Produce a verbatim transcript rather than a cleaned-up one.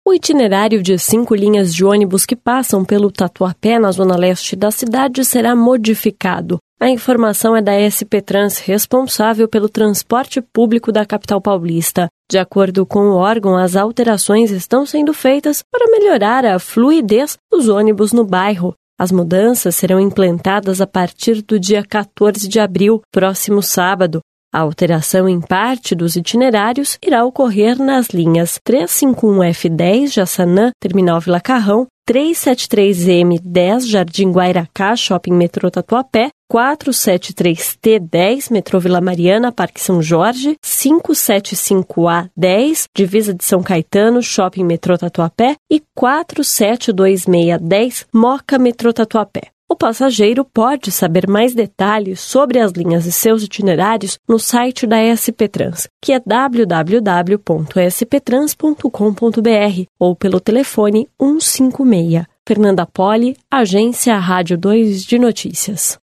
O itinerário de cinco linhas de ônibus que passam pelo Tatuapé, na zona leste da cidade, será modificado. A informação é da S P Trans, responsável pelo transporte público da capital paulista. De acordo com o órgão, as alterações estão sendo feitas para melhorar a fluidez dos ônibus no bairro. As mudanças serão implantadas a partir do dia quatorze de abril, próximo sábado. A alteração em parte dos itinerários irá ocorrer nas linhas trezentos e cinquenta e um F dez, Jaçanã, Terminal Vila Carrão, trezentos e setenta e três M dez, Jardim Guairacá, Shopping Metrô Tatuapé, quatrocentos e setenta e três T dez, Metrô Vila Mariana, Parque São Jorge, quinhentos e setenta e cinco A dez, Divisa de São Caetano, Shopping Metrô Tatuapé e quatrocentos e setenta e dois seis dez, Moca Metrô Tatuapé. O passageiro pode saber mais detalhes sobre as linhas e seus itinerários no site da S P Trans, que é w w w ponto s p trans ponto com ponto b r ou pelo telefone cento e cinquenta e seis. Fernanda Poli, Agência Rádio dois de Notícias.